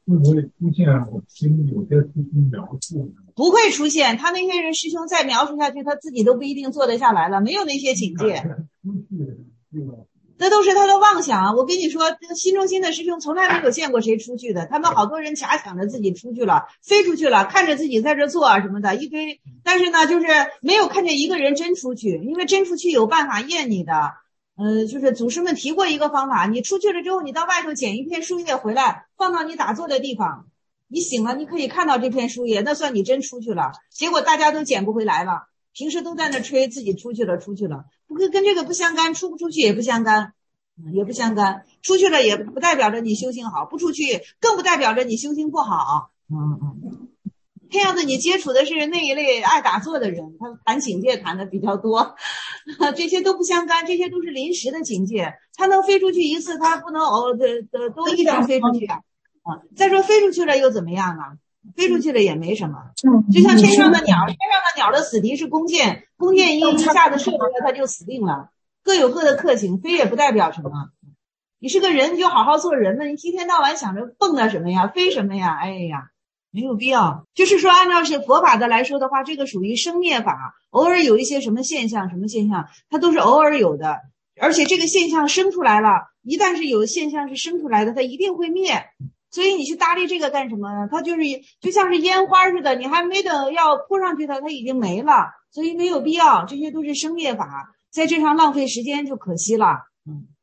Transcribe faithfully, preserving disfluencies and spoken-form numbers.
会不会出现我听有些师兄描述的？ 不会出现，他那些人师兄再描述下去，他自己都不一定做得下来了，没有那些境界。 出去这个这都是他的妄想。我跟你说，新中心的师兄从来没有见过谁出去的，他们好多人假想着自己出去了，飞出去了，看着自己在这做啊什么的一堆，但是呢，就是没有看见一个人真出去，因为真出去有办法验你的。呃，就是祖师们提过一个方法，你出去了之后，你到外头捡一片树叶回来，放到你打坐的地方，你醒了，你可以看到这片树叶，那算你真出去了。结果大家都捡不回来了，平时都在那吹自己出去了，出去了，不跟跟这个不相干，出不出去也不相干。也不相干，出去了也不代表着你修行好，不出去更不代表着你修行不好。嗯嗯，这样子你接触的是那一类爱打坐的人，他谈境界谈的比较多，这些都不相干，这些都是临时的境界。他能飞出去一次，他不能哦的的都一直飞出去啊。啊，再说飞出去了又怎么样啊？飞出去了也没什么，就像天上的鸟，天上的鸟的死敌是弓箭，弓箭一一下子射出来，它就死定了。各有各的克性，飞也不代表什么。你是个人，你就好好做人了。你一天到晚想着蹦跶什么呀，飞什么呀？哎呀，没有必要。就是说，按照是佛法的来说的话，这个属于生灭法，偶尔有一些什么现象，什么现象，它都是偶尔有的。而且这个现象生出来了，一旦是有现象是生出来的，它一定会灭。所以你去搭理这个干什么呢？它就是就像是烟花似的，你还没等要扑上去它，它已经没了。所以没有必要，这些都是生灭法。在这上浪费时间就可惜了。嗯。